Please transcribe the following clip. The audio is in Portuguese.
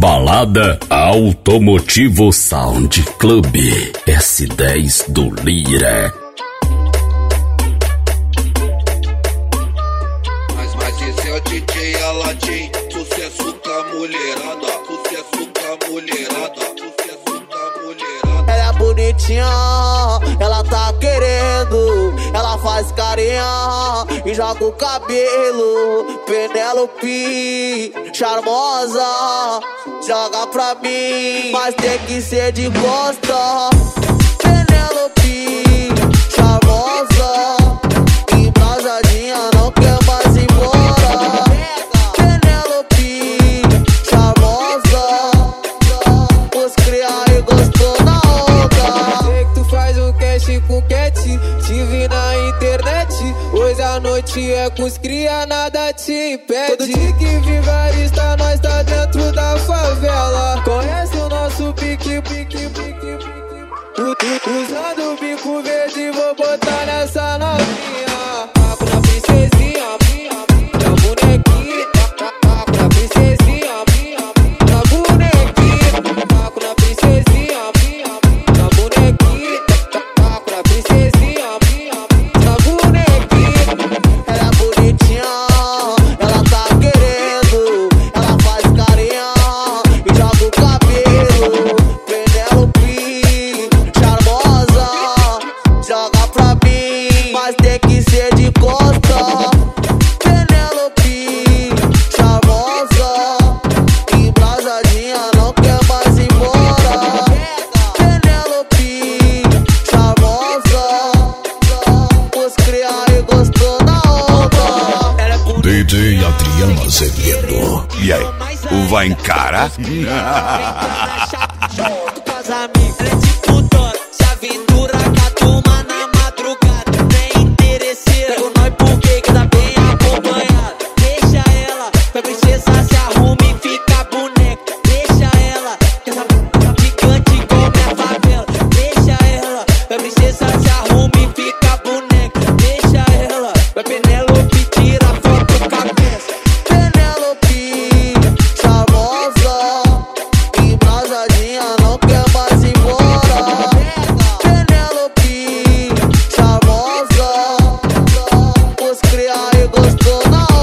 balada Automotivo Sound Club S10 do Lira. Mas esse é o DJ Aladim, sucesso com a mulherada, sucesso com a mulherada, sucesso com a mulherada. Ela é bonitinha, ela tá querendo, ela faz carinha e joga o cabelo. Penélope, charmosa, joga pra mim, mas tem que ser de costa. Penélope, charmosa, embrasadinha, não quer mais ir embora. Penélope, charmosa, os cria e gostou na onda. Sei que tu faz um cast com cat, te vi na internet. Hoje a noite é com os cria, nada te impede. Todo dia que vigarista, nós tá dentro da favela. Conhece o nosso pique. Usando o bico verde, vou botar nessa novinha. Taco na princesinha, na bonequinha. Taco na princesinha, na bonequinha. Taco na princesinha, na bonequinha. Taco na princesinha, na bonequinha. Ela é bonitinha, ela tá querendo, ela faz carinha e joga o cabelo. Penélope, charmosa, joga pra mim, mas tem que ser de costa. Penélope, charmosa, embrasadinha, não quer mais ir embora. Penélope, charmosa, os cria e gostou na onda. DJ Adriano Azevedo. E aí, vai encarar? Junto com as amigas, ela é tipo Dora, se aventura com a turma na madrugada. Tem interesseira, pega o nós porque que tá bem acompanhada. Deixa ela, pra princesa se arruma e fica boneca. Deixa ela, que essa gigante come a favela. Deixa ela, pra princesa se arruma e fica boneca. Deixa ela, pra Penélope tira foto com a cabeça. Penélope, charmosa, embrasadinha, não quer mais ir embora. Penélope, charmosa, os cria e gostou na